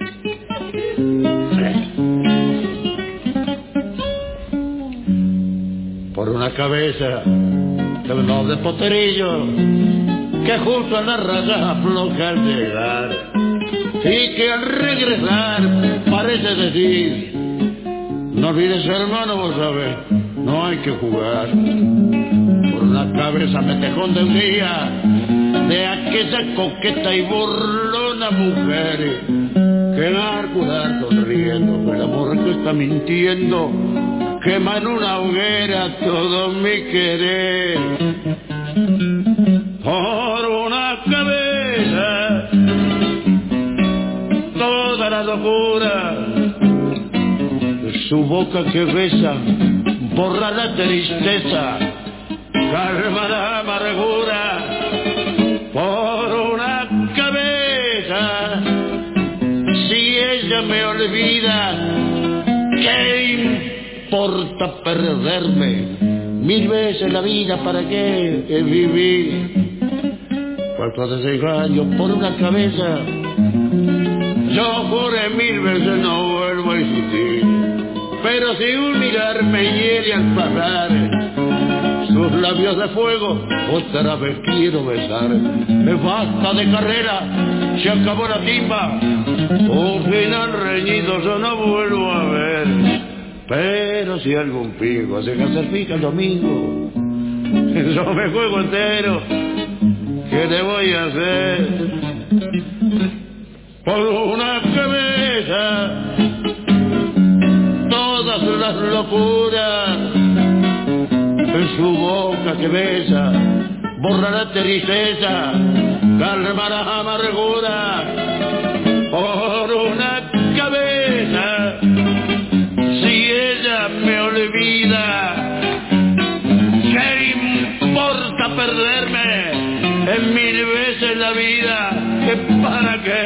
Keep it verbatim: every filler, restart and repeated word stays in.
Por una cabeza de un noble poterillo que justo a la raya afloja al llegar y que al regresar parece decir: no olvides, hermano, vos sabés, no hay que jugar. Por una cabeza me tejón de un día de aquella coqueta y burlona mujer que al curar sonriendo el amor que está mintiendo quema en una hoguera todo mi querer. Por una cabeza toda la locura de su boca que besa borra la tristeza, calma la amargura. Por una cabeza, si ella me olvida, ¿qué importa perderme? Mil veces la vida, ¿para qué es vivir? Cuarto de seis años por una cabeza, yo juré mil veces no vuelvo a existir. Pero si un mirar me hiere al pasar, sus labios de fuego otra vez quiero besar. Me basta de carrera, se acabó la timba, un final reñido yo no vuelvo a ver. Pero si algún pico se hacer pica el domingo, yo me juego entero, ¿qué le voy a hacer? Por una cabeza todas las locuras, en su boca que besa borra la tristeza, calma la amargura. Por una cabeza, si ella me olvida, ¿qué importa perderme en mil veces la vida? ¿Que para qué